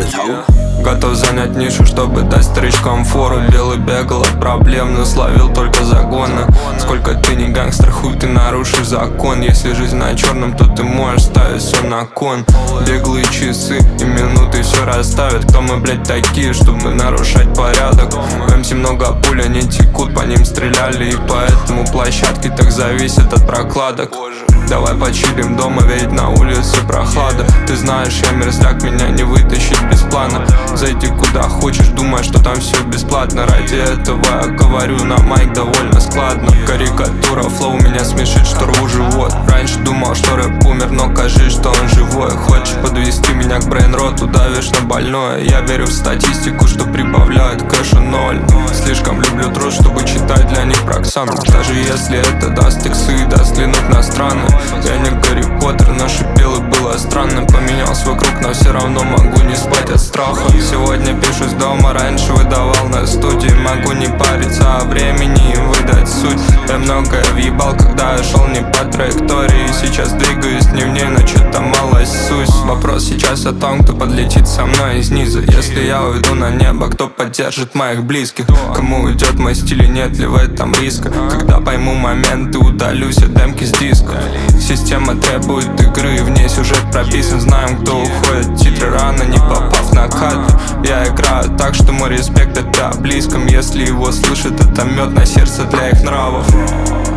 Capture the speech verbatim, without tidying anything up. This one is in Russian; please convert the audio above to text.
Готов занять нишу, чтобы дать старичкам фору. Белый бегал от проблем, но словил только загоны. Сколько ты не гангстер, хуй ты нарушишь закон. Если жизнь на черном, то ты можешь ставить все на кон. Беглые часы и минуты все расставят. Кто мы, блядь, такие, чтобы нарушать порядок? В МС много пуль, они текут, по ним стреляли. И поэтому площадки так зависят от прокладок. Давай почилим дома, ведь на улице прохлада. Ты знаешь, я мерзляк, меня не вытащить без плана. Зайди куда хочешь, думай, что там все бесплатно. Ради этого я говорю на майк довольно складно. Карикатура, флоу меня смешит, что рву живот. Раньше думал, что рэп умер, но кажись, что он живой. Хочешь подвести меня к брейн-роту, давишь на больное. Я верю в статистику, что прибавляет кэша ноль. Слишком люблю труд, чтобы читать для них проксан. Даже если это даст иксы, даст взглянуть на страны. Я не Гарри Поттер, но шипел и было странно. Поменял свой круг, но все равно могу не спать от страха. Сегодня пишу с дома, раньше выдавал на студии. Могу не париться о времени и выдать суть. Я многое въебал, когда я шел не по траектории. Сейчас двигаюсь не в ней, но что-то мало ссусь. Вопрос сейчас о том, кто подлетит со мной из низа. Если я уйду на небо, кто поддержит моих близких? Кому уйдет мой стиль и нет ли в этом риска? Когда пойму момент и удалюсь от демки с диска. Система требует игры, в ней сюжет прописан. Знаем, кто уходит, титры рано, не попав на кадр. Я играю так, что мой респект это о близком. Если его слышит, это мед на сердце для их нравов.